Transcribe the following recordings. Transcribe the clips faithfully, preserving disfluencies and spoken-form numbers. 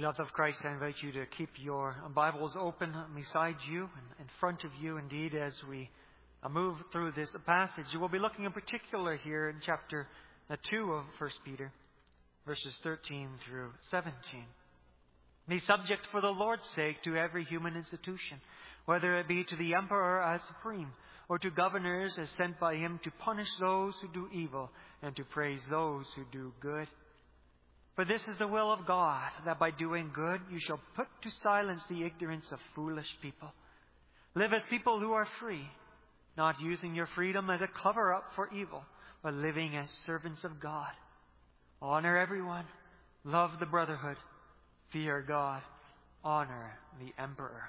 Beloved of Christ, I invite you to keep your Bibles open beside you and in front of you. Indeed, as we move through this passage, we'll be looking in particular here in chapter two of First Peter, verses thirteen through seventeen. Be subject for the Lord's sake to every human institution, whether it be to the emperor as supreme, or to governors as sent by him to punish those who do evil and to praise those who do good. For this is the will of God, that by doing good you shall put to silence the ignorance of foolish people. Live as people who are free, not using your freedom as a cover-up for evil, but living as servants of God. Honor everyone, love the brotherhood, fear God, honor the emperor.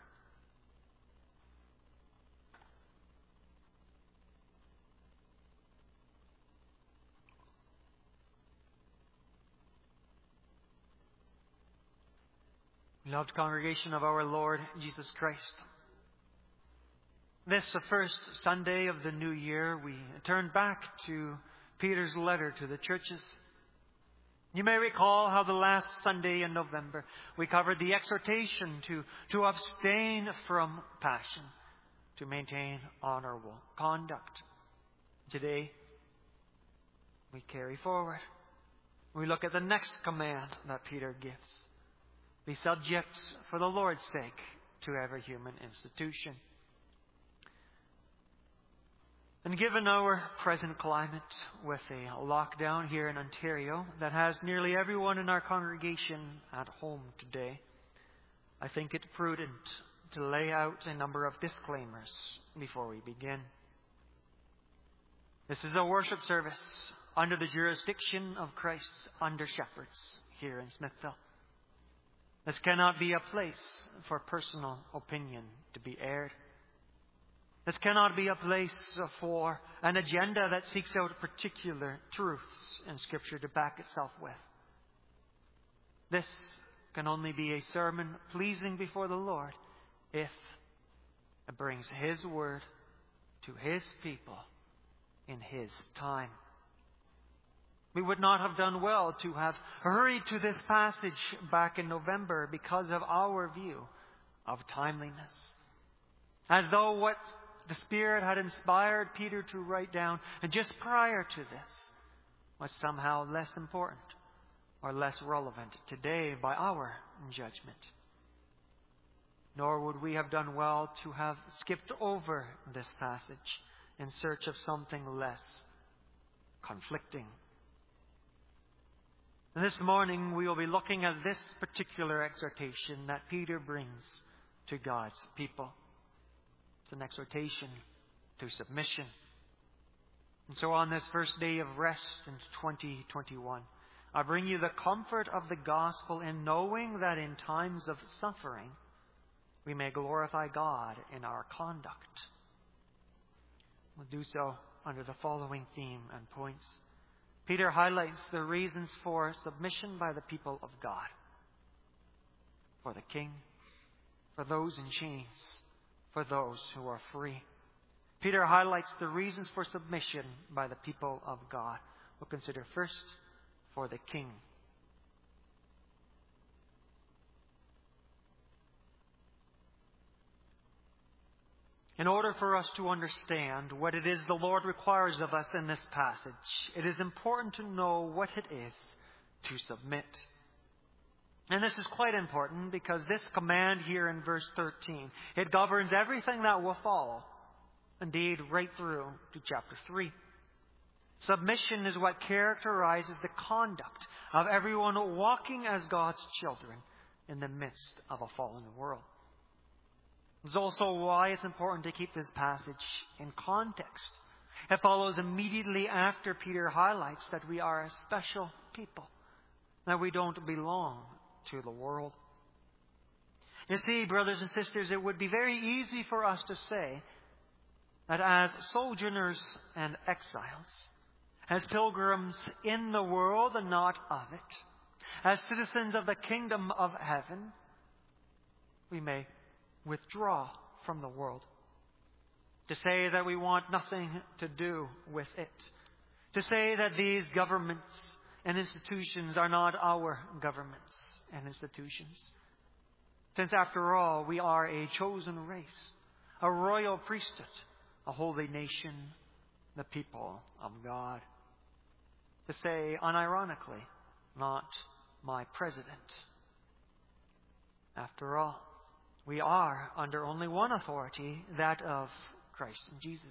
Beloved congregation of our Lord Jesus Christ, this, the first Sunday of the new year, we turn back to Peter's letter to the churches. You may recall how the last Sunday in November we covered the exhortation to, to abstain from passion, to maintain honorable conduct. Today, we carry forward. We look at the next command that Peter gives. Be subject for the Lord's sake to every human institution. And given our present climate with a lockdown here in Ontario that has nearly everyone in our congregation at home today, I think it prudent to lay out a number of disclaimers before we begin. This is a worship service under the jurisdiction of Christ's under-shepherds here in Smithville. This cannot be a place for personal opinion to be aired. This cannot be a place for an agenda that seeks out particular truths in Scripture to back itself with. This can only be a sermon pleasing before the Lord if it brings His word to His people in His time. We would not have done well to have hurried to this passage back in November because of our view of timeliness. As though what the Spirit had inspired Peter to write down and just prior to this was somehow less important or less relevant today by our judgment. Nor would we have done well to have skipped over this passage in search of something less conflicting. This morning we will be looking at this particular exhortation that Peter brings to God's people. It's an exhortation to submission. And so on this first day of rest in twenty twenty-one, I bring you the comfort of the gospel in knowing that in times of suffering we may glorify God in our conduct. We'll do so under the following theme and points. Peter highlights the reasons for submission by the people of God. For the king, for those in chains, for those who are free. Peter highlights the reasons for submission by the people of God. We'll consider first for the king. In order for us to understand what it is the Lord requires of us in this passage, it is important to know what it is to submit. And this is quite important because this command here in verse thirteen, it governs everything that will follow. Indeed, right through to chapter three. Submission is what characterizes the conduct of everyone walking as God's children in the midst of a fallen world. This is also why it's important to keep this passage in context. It follows immediately after Peter highlights that we are a special people, that we don't belong to the world. You see, brothers and sisters, it would be very easy for us to say that as sojourners and exiles, as pilgrims in the world and not of it, as citizens of the kingdom of heaven, we may withdraw from the world. To say that we want nothing to do with it. To say that these governments and institutions are not our governments and institutions. Since after all, we are a chosen race, a royal priesthood, a holy nation, the people of God. To say unironically, not my president. After all, we are under only one authority, that of Christ Jesus.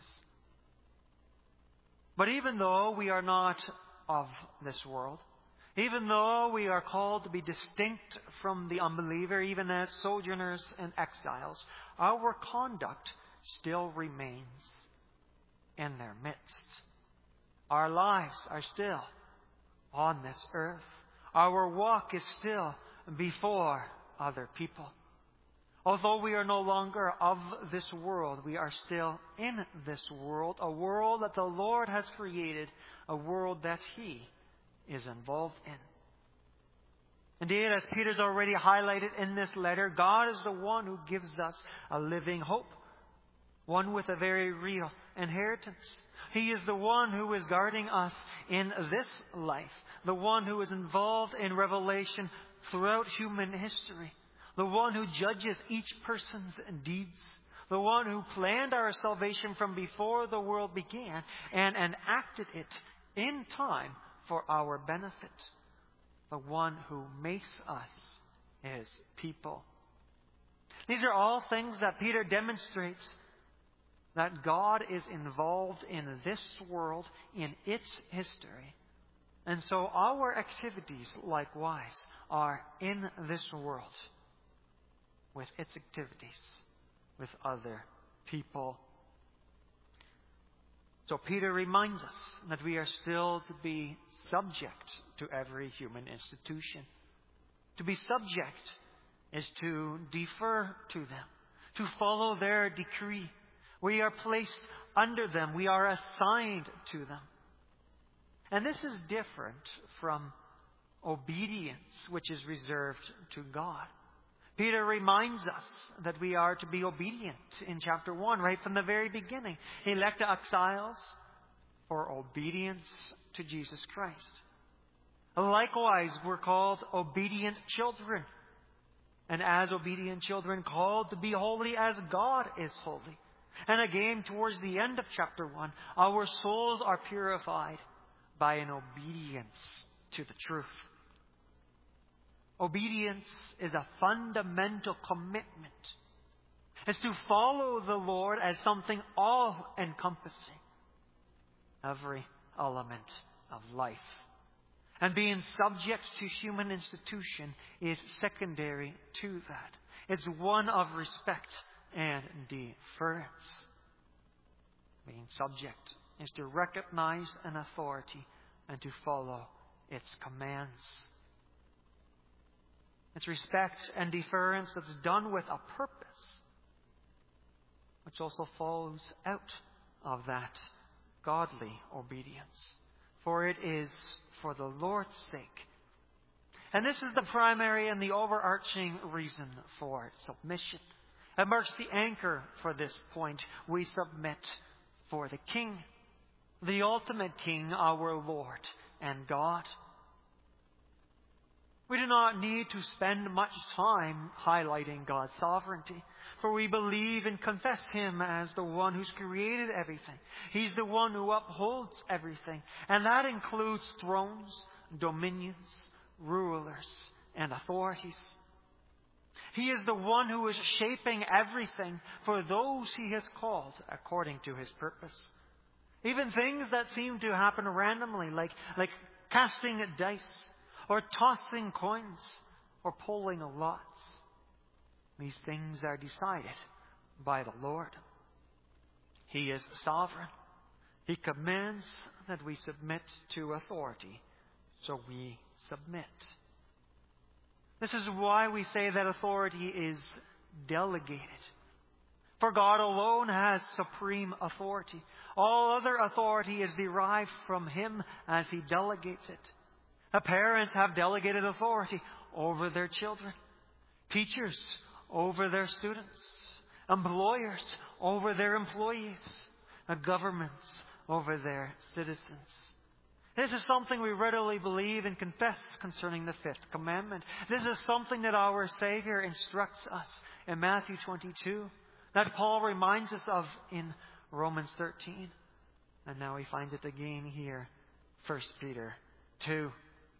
But even though we are not of this world, even though we are called to be distinct from the unbeliever, even as sojourners and exiles, our conduct still remains in their midst. Our lives are still on this earth. Our walk is still before other people. Although we are no longer of this world, we are still in this world, a world that the Lord has created, a world that He is involved in. Indeed, as Peter's already highlighted in this letter, God is the one who gives us a living hope, one with a very real inheritance. He is the one who is guarding us in this life, the one who is involved in revelation throughout human history, the one who judges each person's deeds, the one who planned our salvation from before the world began and enacted it in time for our benefit, the one who makes us His people. These are all things that Peter demonstrates that God is involved in this world, in its history. And so our activities, likewise, are in this world with its activities, with other people. So Peter reminds us that we are still to be subject to every human institution. To be subject is to defer to them, to follow their decree. We are placed under them. We are assigned to them. And this is different from obedience, which is reserved to God. Peter reminds us that we are to be obedient in chapter one, right from the very beginning. Elect exiles for obedience to Jesus Christ. Likewise, we're called obedient children. And as obedient children, called to be holy as God is holy. And again, towards the end of chapter one, our souls are purified by an obedience to the truth. Obedience is a fundamental commitment. It's to follow the Lord as something all-encompassing. Every element of life. And being subject to human institution is secondary to that. It's one of respect and deference. Being subject is to recognize an authority and to follow its commands. It's respect and deference that's done with a purpose, which also flows out of that godly obedience. For it is for the Lord's sake. And this is the primary and the overarching reason for submission. It marks the anchor for this point. We submit for the King, the ultimate King, our Lord and God. We do not need to spend much time highlighting God's sovereignty, for we believe and confess Him as the one who's created everything. He's the one who upholds everything, and that includes thrones, dominions, rulers, and authorities. He is the one who is shaping everything for those He has called according to His purpose. Even things that seem to happen randomly, like, like casting dice, or tossing coins, or pulling lots. These things are decided by the Lord. He is sovereign. He commands that we submit to authority, so we submit. This is why we say that authority is delegated. For God alone has supreme authority. All other authority is derived from Him as He delegates it. The parents have delegated authority over their children. Teachers over their students. Employers over their employees. Governments over their citizens. This is something we readily believe and confess concerning the fifth commandment. This is something that our Savior instructs us in Matthew twenty-two, that Paul reminds us of in Romans thirteen. And now he finds it again here, First Peter two.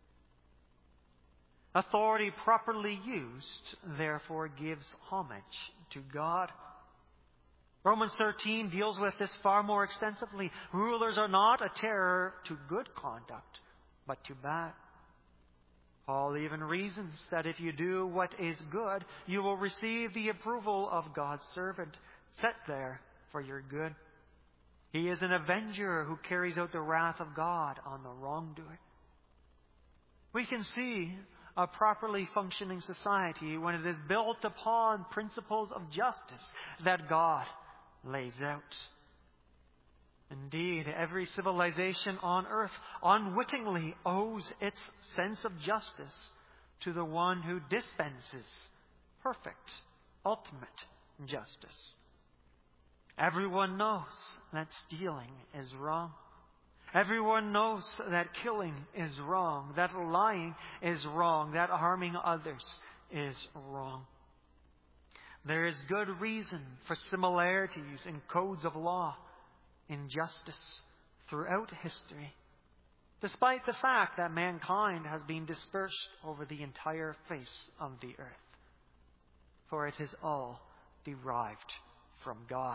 Authority properly used, therefore, gives homage to God. Romans thirteen deals with this far more extensively. Rulers are not a terror to good conduct, but to bad. Paul even reasons that if you do what is good, you will receive the approval of God's servant, set there for your good. He is an avenger who carries out the wrath of God on the wrongdoer. We can see a properly functioning society when it is built upon principles of justice that God lays out. Indeed, every civilization on earth unwittingly owes its sense of justice to the one who dispenses perfect, ultimate justice. Everyone knows that stealing is wrong. Everyone knows that killing is wrong, that lying is wrong, that harming others is wrong. There is good reason for similarities in codes of law, in justice throughout history, despite the fact that mankind has been dispersed over the entire face of the earth. For it is all derived from God.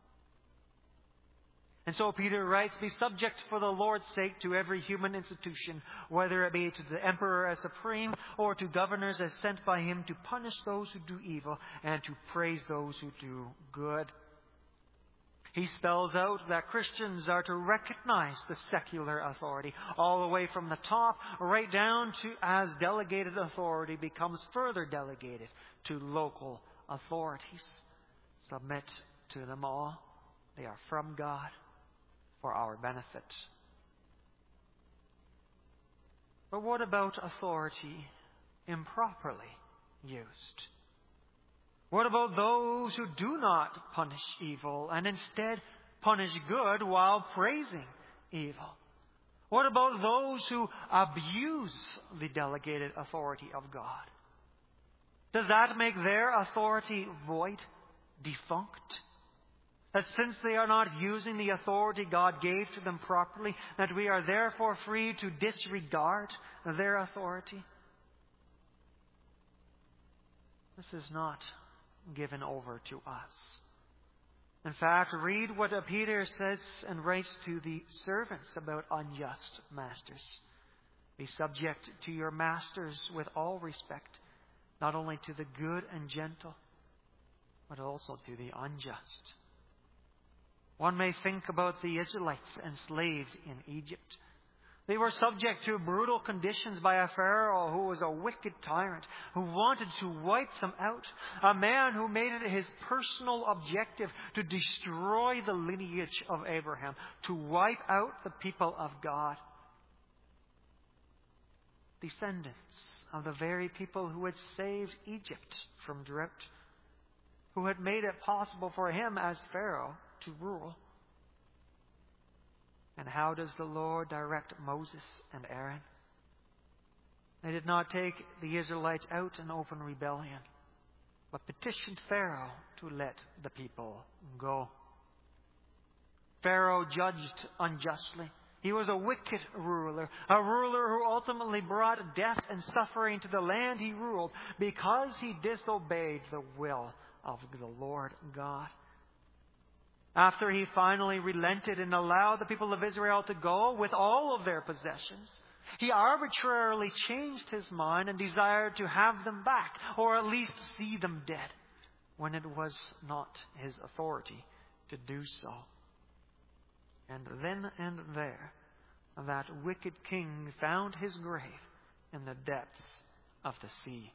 And so Peter writes, be subject for the Lord's sake to every human institution, whether it be to the emperor as supreme or to governors as sent by him to punish those who do evil and to praise those who do good. He spells out that Christians are to recognize the secular authority all the way from the top right down to as delegated authority becomes further delegated to local authorities. Submit to them all. They are from God, for our benefit. But what about authority improperly used? What about those who do not punish evil and instead punish good while praising evil? What about those who abuse the delegated authority of God? Does that make their authority void, defunct? That since they are not using the authority God gave to them properly, that we are therefore free to disregard their authority? This is not given over to us. In fact, read what Peter says and writes to the servants about unjust masters. Be subject to your masters with all respect, not only to the good and gentle, but also to the unjust. One may think about the Israelites enslaved in Egypt. They were subject to brutal conditions by a Pharaoh who was a wicked tyrant, who wanted to wipe them out. A man who made it his personal objective to destroy the lineage of Abraham, to wipe out the people of God. Descendants of the very people who had saved Egypt from drought, who had made it possible for him as Pharaoh to rule. And how does the Lord direct Moses and Aaron? They did not take the Israelites out in open rebellion, but petitioned Pharaoh to let the people go. Pharaoh judged unjustly. He was a wicked ruler, a ruler who ultimately brought death and suffering to the land he ruled because he disobeyed the will of the Lord God. After he finally relented and allowed the people of Israel to go with all of their possessions, he arbitrarily changed his mind and desired to have them back, or at least see them dead, when it was not his authority to do so. And then and there, that wicked king found his grave in the depths of the sea.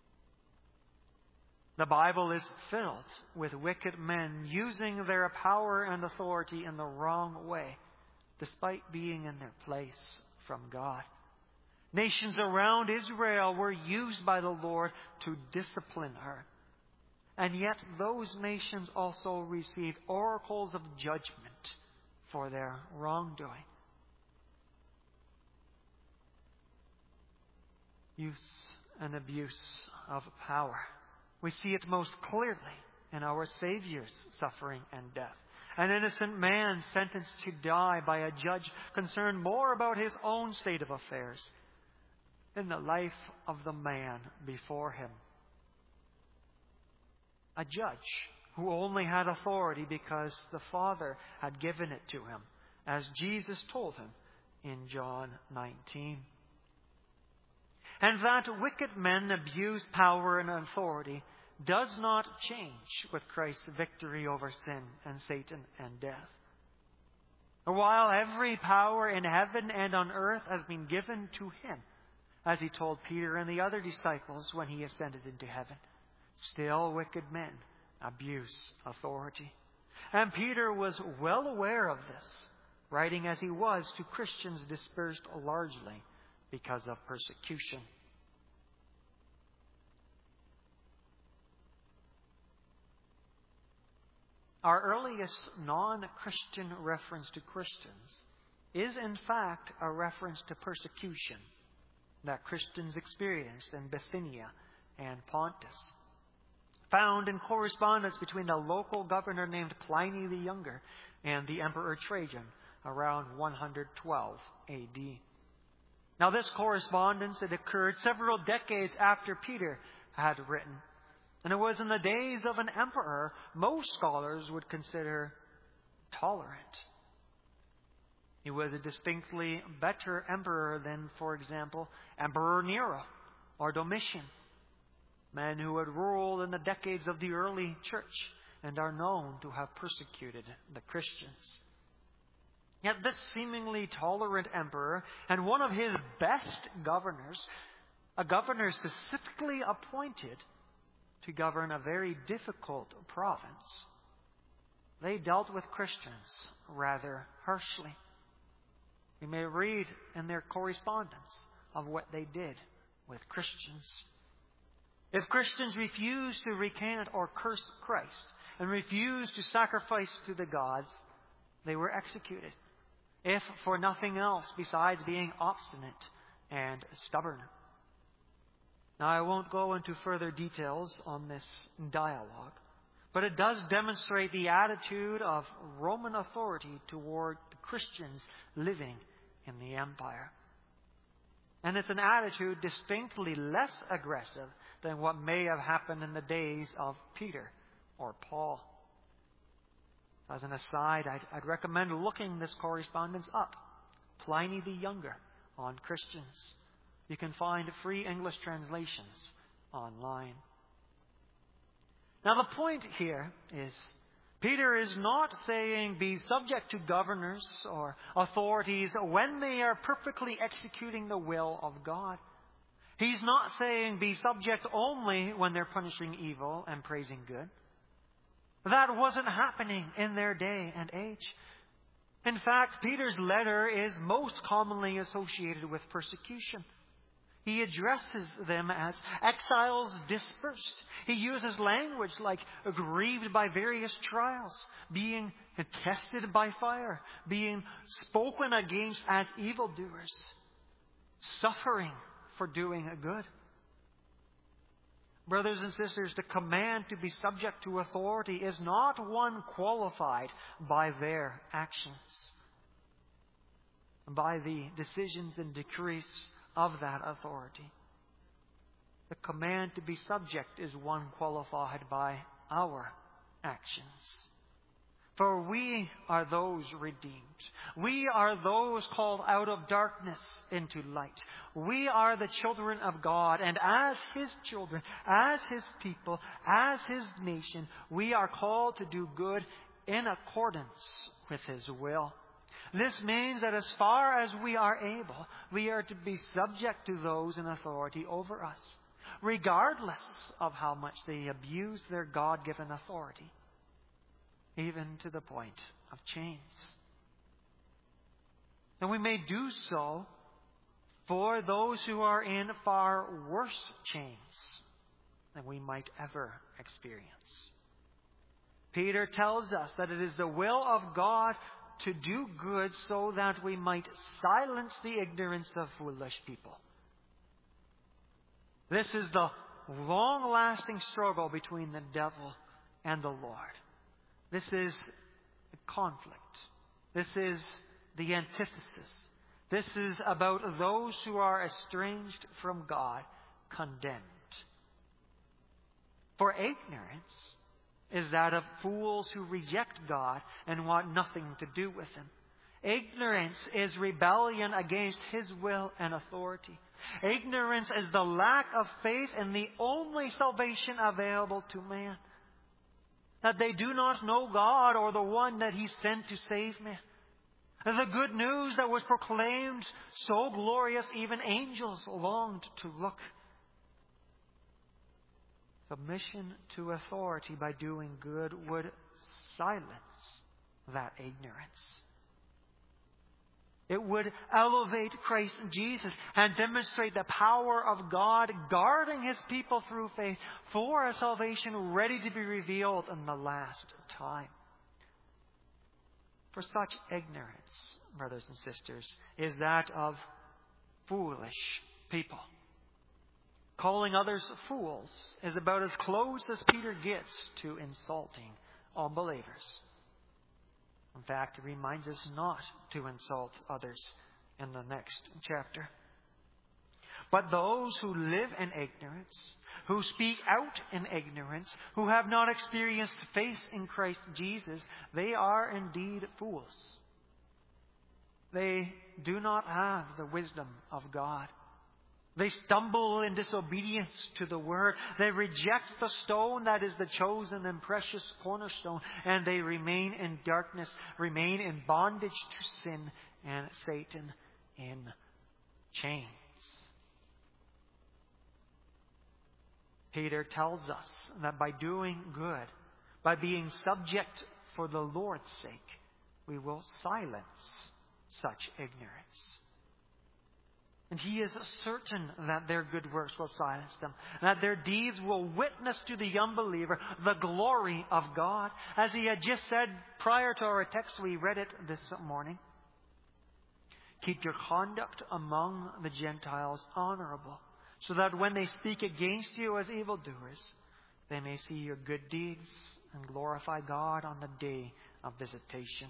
The Bible is filled with wicked men using their power and authority in the wrong way, despite being in their place from God. Nations around Israel were used by the Lord to discipline her. And yet those nations also received oracles of judgment for their wrongdoing. use and abuse of power. We see it most clearly in our Savior's suffering and death. An innocent man sentenced to die by a judge concerned more about his own state of affairs than the life of the man before him. A judge who only had authority because the Father had given it to him, as Jesus told him in John nineteen. And that wicked men abuse power and authority does not change with Christ's victory over sin and Satan and death. While every power in heaven and on earth has been given to him, as he told Peter and the other disciples when he ascended into heaven, still wicked men abuse authority. And Peter was well aware of this, writing as he was to Christians dispersed largely because of persecution. Our earliest non-Christian reference to Christians is in fact a reference to persecution that Christians experienced in Bithynia and Pontus, found in correspondence between a local governor named Pliny the Younger and the Emperor Trajan around one hundred twelve A D. Now this correspondence had occurred several decades after Peter had written, and it was in the days of an emperor most scholars would consider tolerant. He was a distinctly better emperor than, for example, Emperor Nero or Domitian, men who had ruled in the decades of the early church and are known to have persecuted the Christians. Yet this seemingly tolerant emperor and one of his best governors, a governor specifically appointed to govern a very difficult province, they dealt with Christians rather harshly. We may read in their correspondence of what they did with Christians. If Christians refused to recant or curse Christ and refused to sacrifice to the gods, they were executed, if for nothing else besides being obstinate and stubborn. Now, I won't go into further details on this dialogue, but it does demonstrate the attitude of Roman authority toward the Christians living in the empire. And it's an attitude distinctly less aggressive than what may have happened in the days of Peter or Paul. As an aside, I'd, I'd recommend looking this correspondence up. Pliny the Younger on Christians. You can find free English translations online. Now the point here is, Peter is not saying be subject to governors or authorities when they are perfectly executing the will of God. He's not saying be subject only when they're punishing evil and praising good. That wasn't happening in their day and age. In fact, Peter's letter is most commonly associated with persecution. He addresses them as exiles dispersed. He uses language like grieved by various trials, being tested by fire, being spoken against as evildoers, suffering for doing good. Brothers and sisters, the command to be subject to authority is not one qualified by their actions, by the decisions and decrees of that authority. The command to be subject is one qualified by our actions. For we are those redeemed. We are those called out of darkness into light. We are the children of God, and as His children, as His people, as His nation, we are called to do good in accordance with His will. This means that as far as we are able, we are to be subject to those in authority over us, regardless of how much they abuse their God-given authority, even to the point of chains. And we may do so for those who are in far worse chains than we might ever experience. Peter tells us that it is the will of God to do good so that we might silence the ignorance of foolish people. This is the long-lasting struggle between the devil and the Lord. This is conflict. This is the antithesis. This is about those who are estranged from God, condemned. For ignorance is that of fools who reject God and want nothing to do with Him. Ignorance is rebellion against His will and authority. Ignorance is the lack of faith in the only salvation available to man. That they do not know God or the one that He sent to save man. The good news that was proclaimed, so glorious even angels longed to look. Submission to authority by doing good would silence that ignorance. It would elevate Christ Jesus and demonstrate the power of God guarding His people through faith for a salvation ready to be revealed in the last time. For such ignorance, brothers and sisters, is that of foolish people. Calling others fools is about as close as Peter gets to insulting unbelievers. In fact, it reminds us not to insult others in the next chapter. But those who live in ignorance, who speak out in ignorance, who have not experienced faith in Christ Jesus, they are indeed fools. They do not have the wisdom of God. They stumble in disobedience to the Word. They reject the stone that is the chosen and precious cornerstone. And they remain in darkness, remain in bondage to sin and Satan in chains. Peter tells us that by doing good, by being subject for the Lord's sake, we will silence such ignorance. And he is certain that their good works will silence them, that their deeds will witness to the unbeliever the glory of God. As he had just said prior to our text, we read it this morning. Keep your conduct among the Gentiles honorable, so that when they speak against you as evildoers, they may see your good deeds and glorify God on the day of visitation.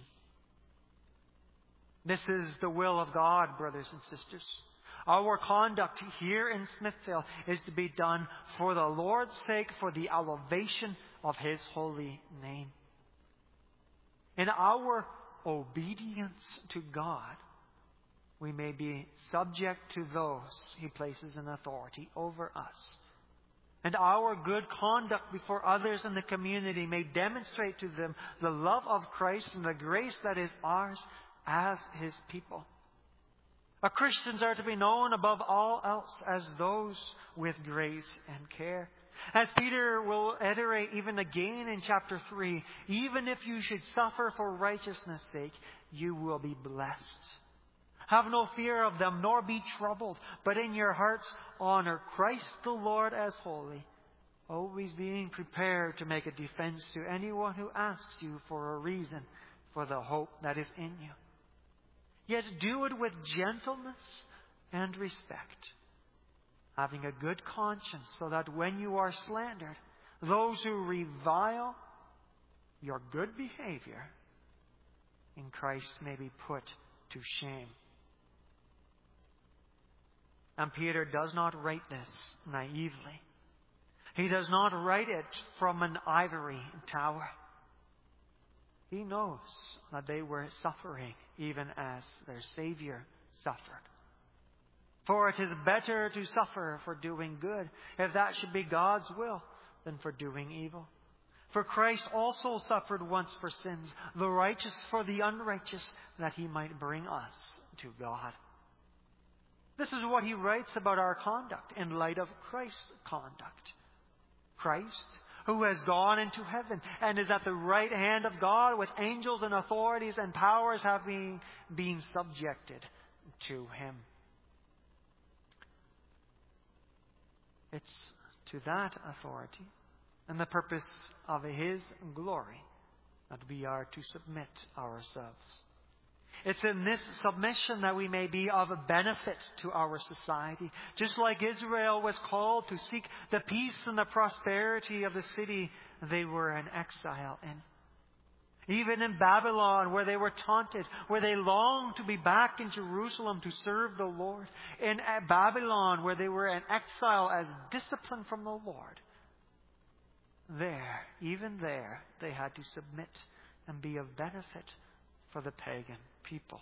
This is the will of God, brothers and sisters. Our conduct here in Smithville is to be done for the Lord's sake, for the elevation of His holy name. In our obedience to God, we may be subject to those He places in authority over us. And our good conduct before others in the community may demonstrate to them the love of Christ and the grace that is ours as His people. Our Christians are to be known above all else as those with grace and care. As Peter will iterate even again in chapter three, even if you should suffer for righteousness' sake, you will be blessed. Have no fear of them, nor be troubled, but in your hearts honor Christ the Lord as holy, always being prepared to make a defense to anyone who asks you for a reason for the hope that is in you. Yet do it with gentleness and respect, having a good conscience, so that when you are slandered, those who revile your good behavior in Christ may be put to shame. And Peter does not write this naively. He does not write it from an ivory tower. He knows that they were suffering even as their Savior suffered. For it is better to suffer for doing good, if that should be God's will, than for doing evil. For Christ also suffered once for sins, the righteous for the unrighteous, that He might bring us to God. This is what he writes about our conduct in light of Christ's conduct. Christ, who has gone into heaven and is at the right hand of God, with angels and authorities and powers having been subjected to Him. It's to that authority and the purpose of His glory that we are to submit ourselves. It's in this submission that we may be of benefit to our society. Just like Israel was called to seek the peace and the prosperity of the city they were in exile in. Even in Babylon, where they were taunted, where they longed to be back in Jerusalem to serve the Lord. In Babylon, where they were in exile as discipline from the Lord. There, even there, they had to submit and be of benefit for the pagan people.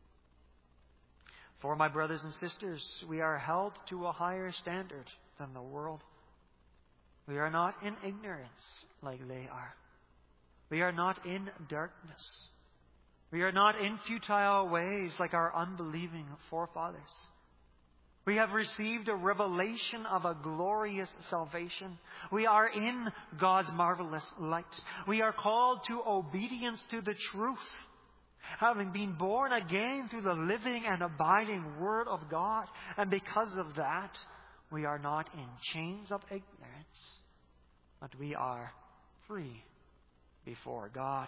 For my brothers and sisters, we are held to a higher standard than the world. We are not in ignorance like they are. We are not in darkness. We are not in futile ways like our unbelieving forefathers. We have received a revelation of a glorious salvation. We are in God's marvelous light. We are called to obedience to the truth, having been born again through the living and abiding Word of God. And because of that, we are not in chains of ignorance, but we are free before God.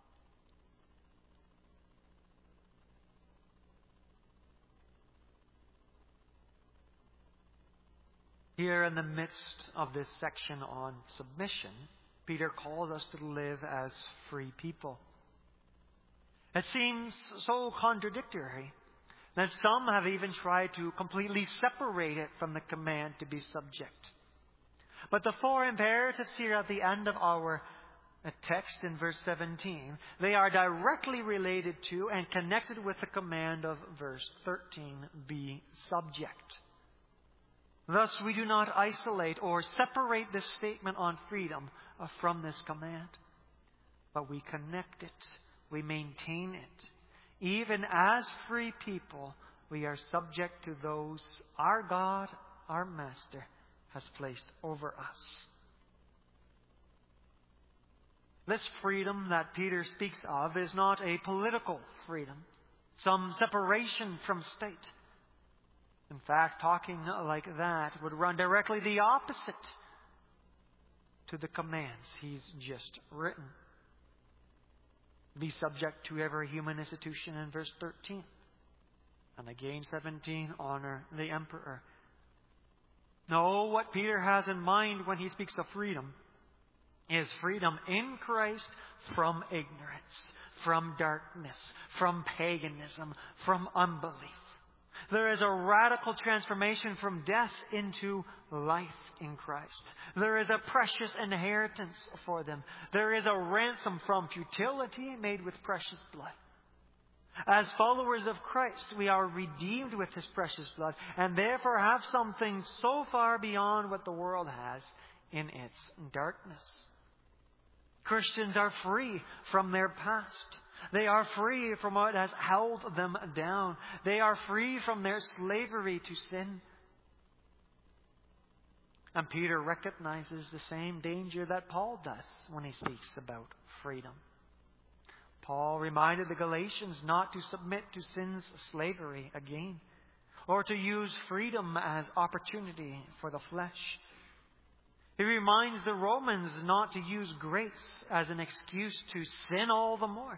Here in the midst of this section on submission, Peter calls us to live as free people. It seems so contradictory that some have even tried to completely separate it from the command to be subject. But the four imperatives here at the end of our text in verse seventeen, they are directly related to and connected with the command of verse thirteen, be subject. Thus, we do not isolate or separate this statement on freedom from this command, but we connect it, we maintain it. Even as free people, we are subject to those our God, our Master, has placed over us. This freedom that Peter speaks of is not a political freedom, some separation from state. In fact, talking like that would run directly the opposite to the commands he's just written. Be subject to every human institution in verse thirteen. And again, seventeen, honor the emperor. No, what Peter has in mind when he speaks of freedom is freedom in Christ from ignorance, from darkness, from paganism, from unbelief. There is a radical transformation from death into life in Christ. There is a precious inheritance for them. There is a ransom from futility made with precious blood. As followers of Christ, we are redeemed with His precious blood and therefore have something so far beyond what the world has in its darkness. Christians are free from their past. They are free from what has held them down. They are free from their slavery to sin. And Peter recognizes the same danger that Paul does when he speaks about freedom. Paul reminded the Galatians not to submit to sin's slavery again, or to use freedom as opportunity for the flesh. He reminds the Romans not to use grace as an excuse to sin all the more.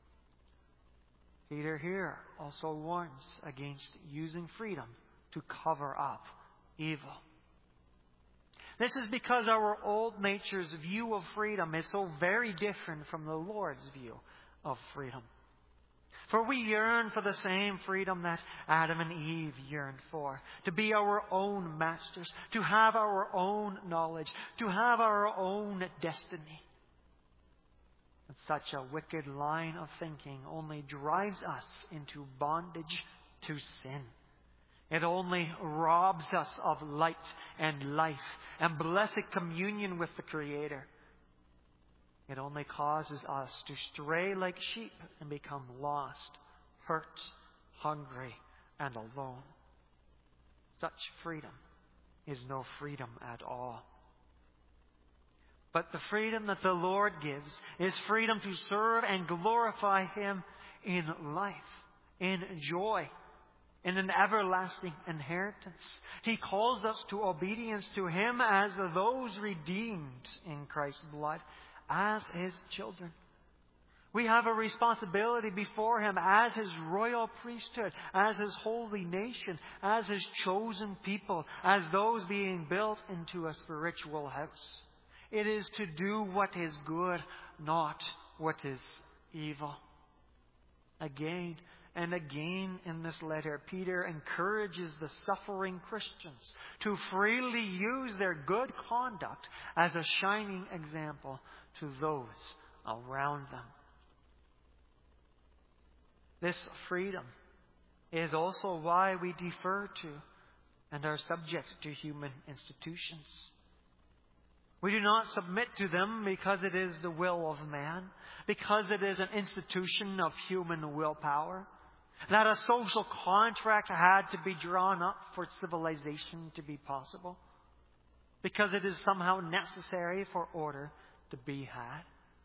Peter here also warns against using freedom to cover up evil. This is because our old nature's view of freedom is so very different from the Lord's view of freedom. For we yearn for the same freedom that Adam and Eve yearned for. To be our own masters, to have our own knowledge, to have our own destiny. And such a wicked line of thinking only drives us into bondage to sin. It only robs us of light and life and blessed communion with the Creator. It only causes us to stray like sheep and become lost, hurt, hungry, and alone. Such freedom is no freedom at all. But the freedom that the Lord gives is freedom to serve and glorify Him in life, in joy, in an everlasting inheritance. He calls us to obedience to Him as those redeemed in Christ's blood, as His children. We have a responsibility before Him as His royal priesthood, as His holy nation, as His chosen people, as those being built into a spiritual house. It is to do what is good, not what is evil. Again and again in this letter, Peter encourages the suffering Christians to freely use their good conduct as a shining example to those around them. This freedom is also why we defer to and are subject to human institutions. We do not submit to them because it is the will of man, because it is an institution of human willpower, that a social contract had to be drawn up for civilization to be possible, because it is somehow necessary for order to be had.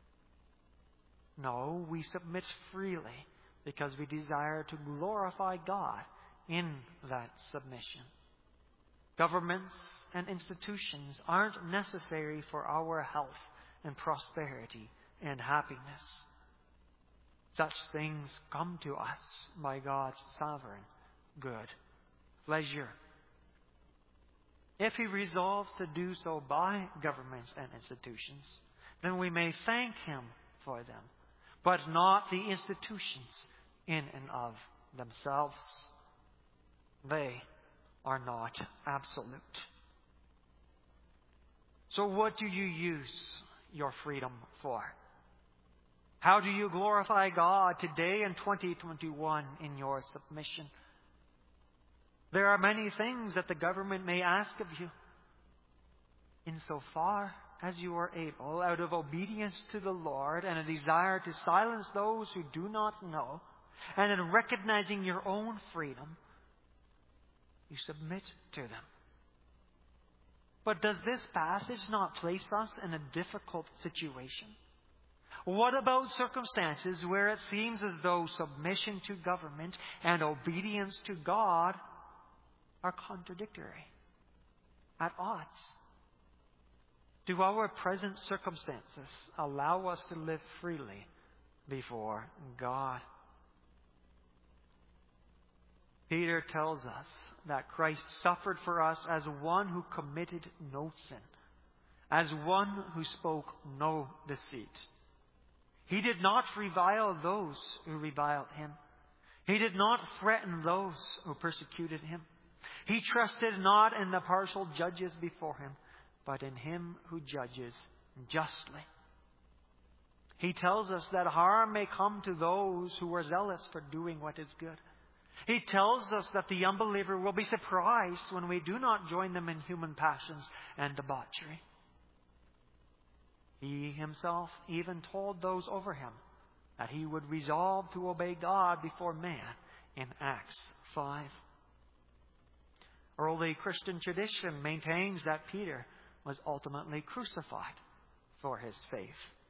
No, we submit freely because we desire to glorify God in that submission. Governments and institutions aren't necessary for our health and prosperity and happiness. Such things come to us by God's sovereign good pleasure. If He resolves to do so by governments and institutions, then we may thank Him for them, but not the institutions in and of themselves. They are not absolute. So what do you use your freedom for? How do you glorify God today in twenty twenty-one in your submission? There are many things that the government may ask of you. Insofar as you are able, out of obedience to the Lord and a desire to silence those who do not know, and in recognizing your own freedom, you submit to them. But does this passage not place us in a difficult situation? What about circumstances where it seems as though submission to government and obedience to God are contradictory, at odds? Do our present circumstances allow us to live freely before God? Peter tells us that Christ suffered for us as one who committed no sin, as one who spoke no deceit. He did not revile those who reviled Him. He did not threaten those who persecuted Him. He trusted not in the partial judges before Him, but in Him who judges justly. He tells us that harm may come to those who are zealous for doing what is good. He tells us that the unbeliever will be surprised when we do not join them in human passions and debauchery. He Himself even told those over Him that He would resolve to obey God before man in Acts five. Early Christian tradition maintains that Peter was ultimately crucified for his faith.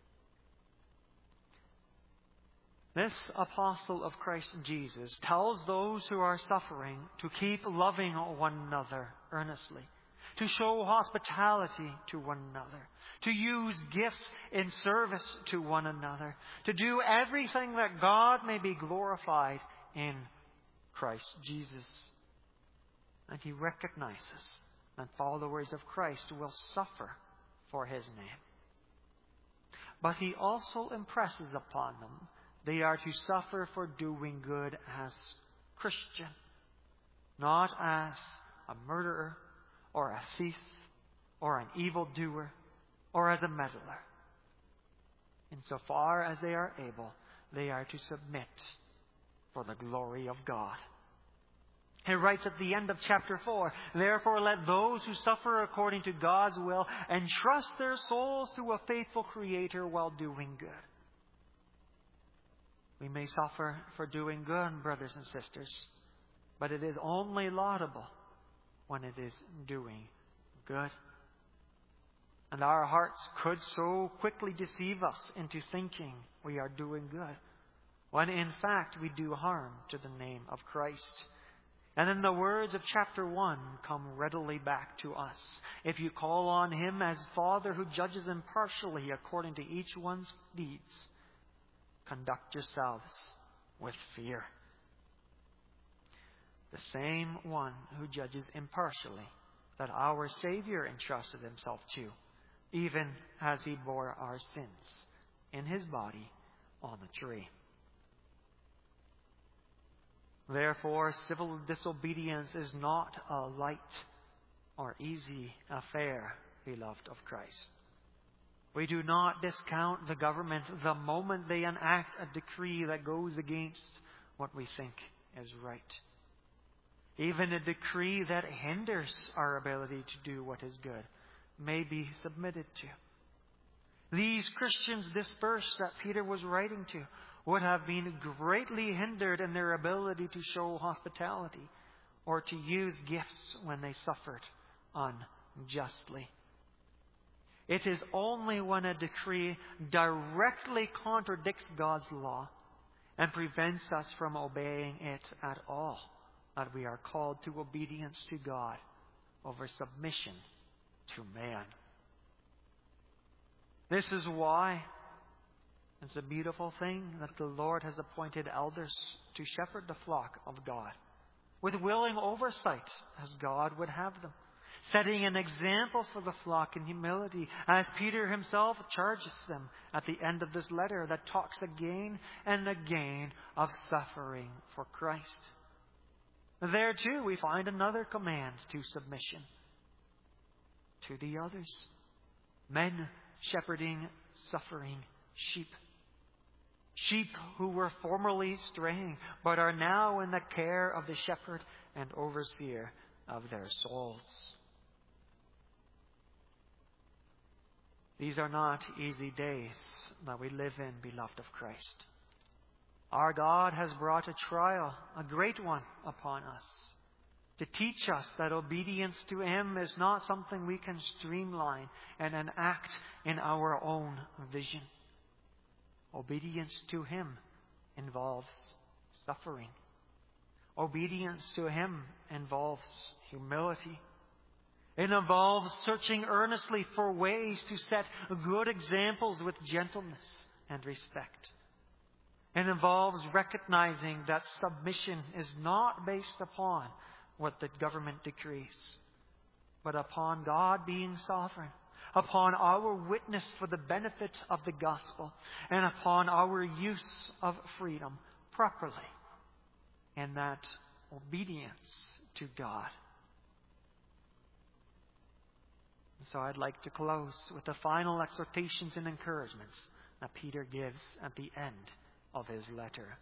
This apostle of Christ Jesus tells those who are suffering to keep loving one another earnestly, to show hospitality to one another, to use gifts in service to one another, to do everything that God may be glorified in Christ Jesus. And he recognizes that followers of Christ will suffer for His name. But he also impresses upon them they are to suffer for doing good as Christian, not as a murderer or a thief or an evildoer or as a meddler. Insofar as they are able, they are to submit for the glory of God. He writes at the end of chapter four, "Therefore let those who suffer according to God's will entrust their souls to a faithful Creator while doing good." We may suffer for doing good, brothers and sisters, but it is only laudable when it is doing good. And our hearts could so quickly deceive us into thinking we are doing good, when in fact we do harm to the name of Christ. And then the words of chapter one come readily back to us. If you call on Him as Father who judges impartially according to each one's deeds, conduct yourselves with fear. The same one who judges impartially, that our Savior entrusted himself to, even as he bore our sins in his body on the tree. Therefore, civil disobedience is not a light or easy affair, beloved of Christ. We do not discount the government the moment they enact a decree that goes against what we think is right. Even a decree that hinders our ability to do what is good may be submitted to. These Christians dispersed that Peter was writing to would have been greatly hindered in their ability to show hospitality or to use gifts when they suffered unjustly. It is only when a decree directly contradicts God's law and prevents us from obeying it at all that we are called to obedience to God over submission to man. This is why it's a beautiful thing that the Lord has appointed elders to shepherd the flock of God with willing oversight as God would have them, setting an example for the flock in humility, as Peter himself charges them at the end of this letter that talks again and again of suffering for Christ. There too we find another command to submission to the others. Men shepherding suffering sheep. Sheep who were formerly straying, but are now in the care of the shepherd and overseer of their souls. These are not easy days that we live in, beloved of Christ. Our God has brought a trial, a great one, upon us, to teach us that obedience to Him is not something we can streamline and enact in our own vision. Obedience to Him involves suffering. Obedience to Him involves humility. It involves searching earnestly for ways to set good examples with gentleness and respect. It involves recognizing that submission is not based upon what the government decrees, but upon God being sovereign, upon our witness for the benefit of the gospel, and upon our use of freedom properly in that obedience to God. So I'd like to close with the final exhortations and encouragements that Peter gives at the end of his letter.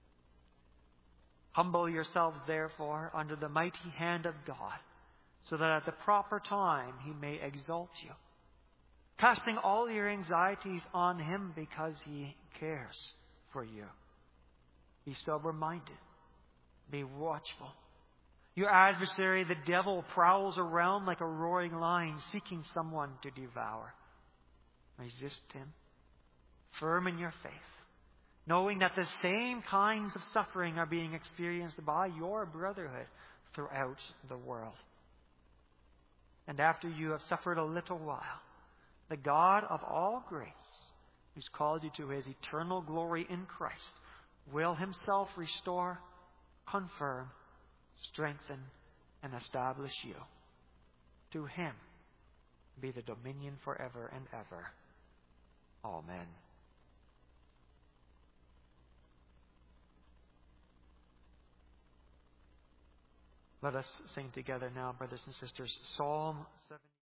Humble yourselves, therefore, under the mighty hand of God, so that at the proper time He may exalt you, casting all your anxieties on Him because He cares for you. Be sober-minded. Be watchful. Your adversary, the devil, prowls around like a roaring lion, seeking someone to devour. Resist him, firm in your faith, knowing that the same kinds of suffering are being experienced by your brotherhood throughout the world. And after you have suffered a little while, the God of all grace, who's called you to His eternal glory in Christ, will Himself restore, confirm, strengthen, and establish you. To Him be the dominion forever and ever. Amen. Let us sing together now, brothers and sisters, Psalm seventy.